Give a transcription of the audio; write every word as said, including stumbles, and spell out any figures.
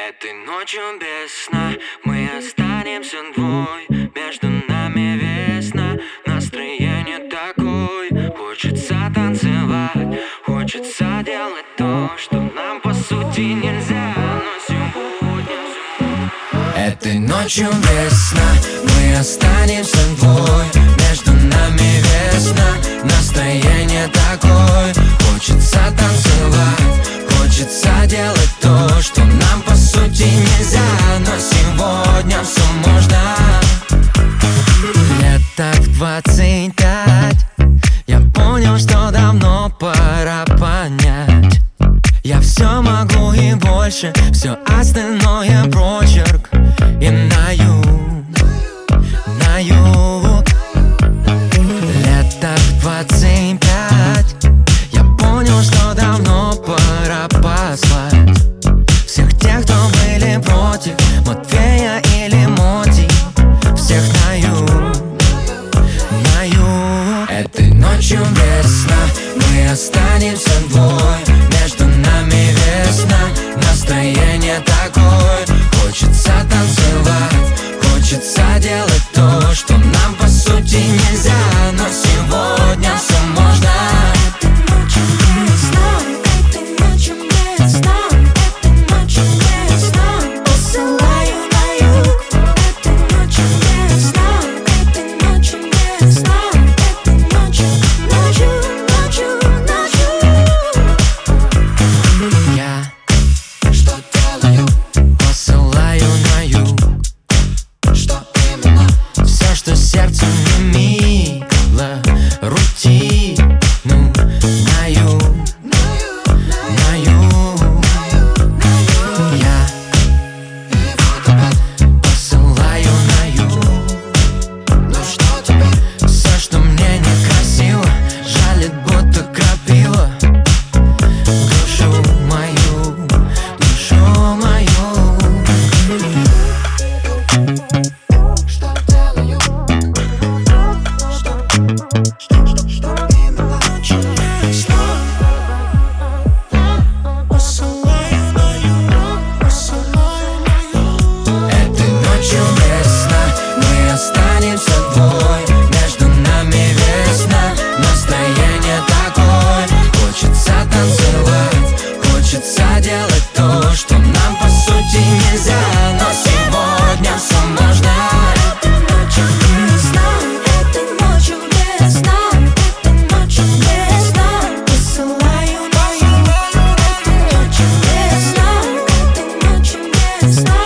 Этой ночью без сна мы останемся двое. Между нами весна, настроение такое. Хочется танцевать, хочется делать то, что нам по сути нельзя. Но сегодня этой ночью без сна мы останемся двое. Между нами весна, настроение такое. Хочется танцевать, хочется делать то, что нам по сути нельзя. Но сегодня все можно. Лет так двадцать пять, я понял, что давно пора понять. Я все могу и больше, все остальное прочерк. И на юг, на юг. Лет так двадцать пять, я понял, что давно пора послать всех тех, кто были против Матвея или Моти. Всех на юг, на юг. Этой ночью без сна мы останемся двое. Между нами весна, настроение такое. Хочется танцевать, хочется делать то, что нам по сути нельзя. Но сегодня все можно. Сердце не мило, рутину на юг, на юг. Я посылаю на юг. Все, что мне некрасиво, жалит, будто крапива. Душу мою, душу мою. Хочется делать то, что нам по сути нельзя. Но сегодня все можно. Этой ночью без сна, этой ночью без сна, этой ночью без сна. Посылаю на юг. Этой ночью без сна, этой ночью без сна.